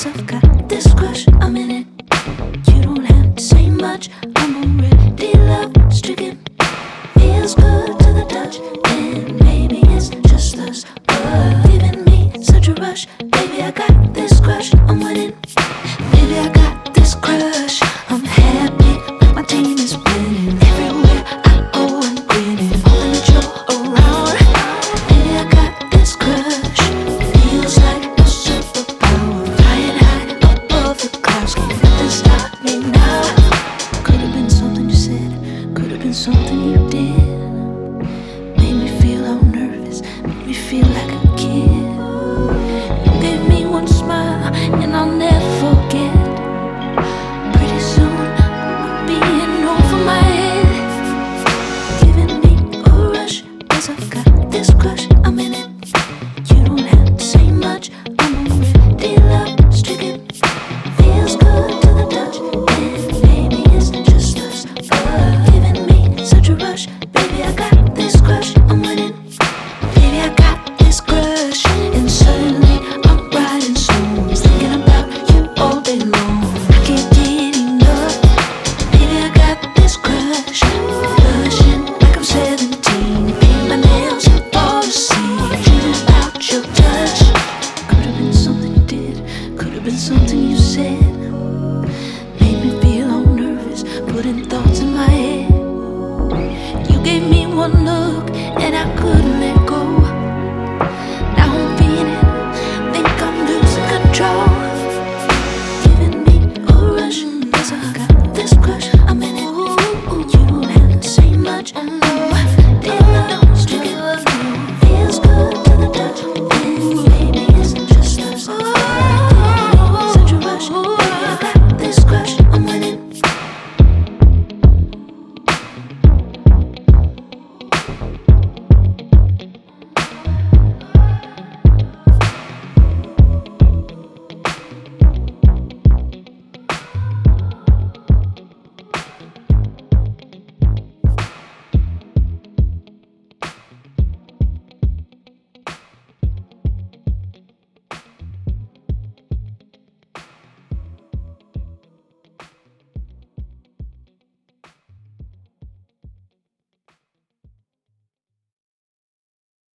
'cause I've got this crush, I'm in it. You don't have to say much, I'm already love stricken. Feels good to the touch, and maybe it's just us, but giving me such a rush. Baby, I got this crush, I'm winning.